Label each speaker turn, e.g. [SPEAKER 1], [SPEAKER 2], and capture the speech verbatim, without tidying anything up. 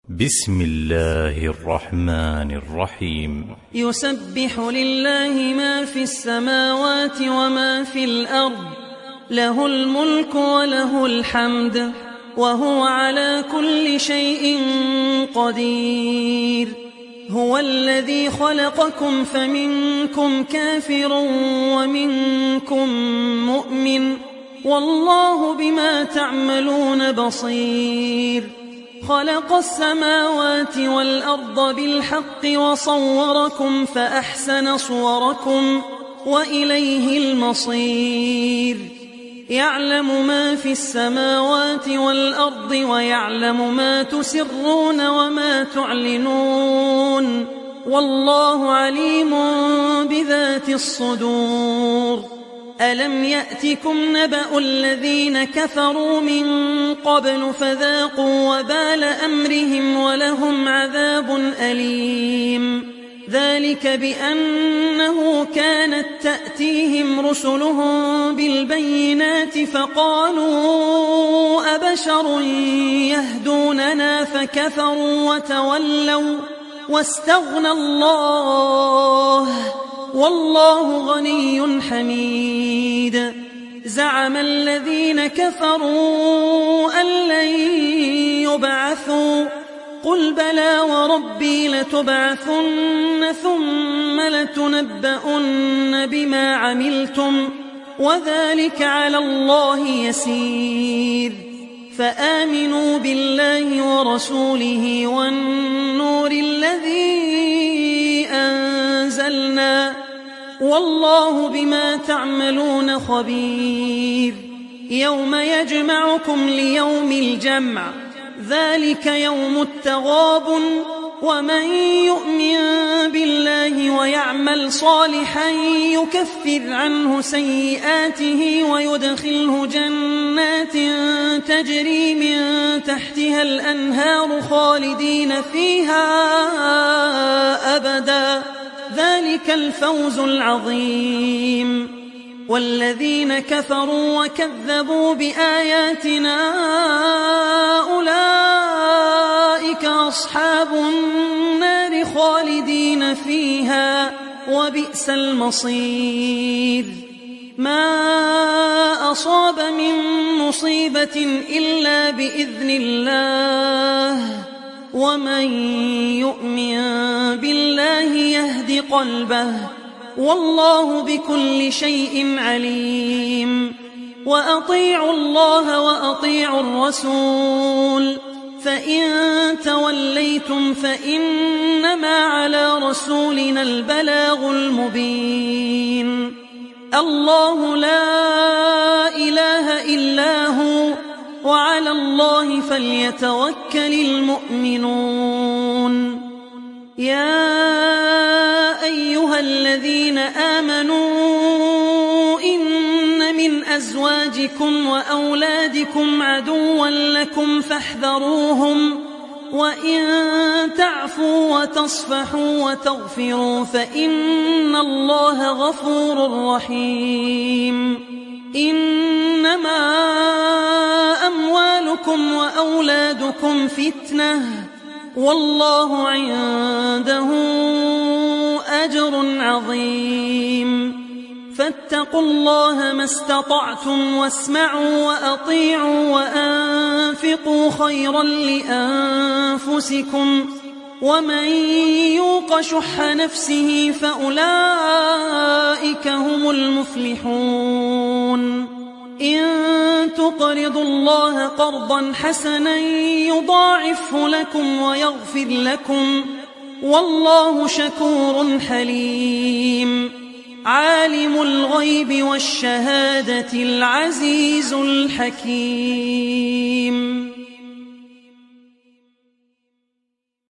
[SPEAKER 1] بسم الله الرحمن الرحيم.
[SPEAKER 2] يسبح لله ما في السماوات وما في الأرض، له الملك وله الحمد، وهو على كل شيء قدير. هو الذي خلقكم فمنكم كافر ومنكم مؤمن، والله بما تعملون بصير. خلق السماوات والأرض بالحق وصوركم فأحسن صوركم وإليه المصير. يعلم ما في السماوات والأرض ويعلم ما تسرون وما تعلنون، والله عليم بذات الصدور. ألم يأتكم نبأ الذين كفروا من قبل فذاقوا وبال أمرهم ولهم عذاب أليم. ذلك بأنه كانت تأتيهم رسلهم بالبينات فقالوا أبشر يهدوننا فكفروا وتولوا واستغنى الله، والله غني حميد. زعم الذين كفروا أن لن يبعثوا، قل بلى وربي لتبعثن ثم لتنبؤن بما عملتم، وذلك على الله يسير. فآمنوا بالله ورسوله والنور الذي أنزلنا، والله بما تعملون خبير. يوم يجمعكم ليوم الجمع، ذلك يوم التغابن، ومن يؤمن بالله ويعمل صالحا يكفر عنه سيئاته ويدخله جنات تجري من تحتها الأنهار خالدين فيها أبدا، ذلك الفوز العظيم. والذين كفروا وكذبوا بآياتنا أولئك أصحاب النار خالدين فيها، وبئس المصير. ما أصاب من مصيبة إلا بإذن الله، ومن يؤمن بالله يهد قلبه، والله بكل شيء عليم. وأطيعوا الله وأطيعوا الرسول، فإن توليتم فإنما على رسولنا البلاغ المبين. الله لا إله إلا هو، وعلى الله فليتوكل المؤمنون. يا أيها الذين آمنوا إن من أزواجكم وأولادكم عدوا لكم فاحذروهم، وإن تعفوا وتصفحوا وتغفروا فإن الله غفور رحيم. إنما أموالكم وأولادكم فتنة، والله عنده أجر عظيم. فاتقوا الله ما استطعتم واسمعوا وأطيعوا وأنفقوا خيرا لأنفسكم، ومن يوق شح نفسه فأولئك هم المفلحون. إن تقرضوا الله قرضا حسنا يضاعفه لكم ويغفر لكم، والله شكور حليم. عالم الغيب والشهادة العزيز الحكيم.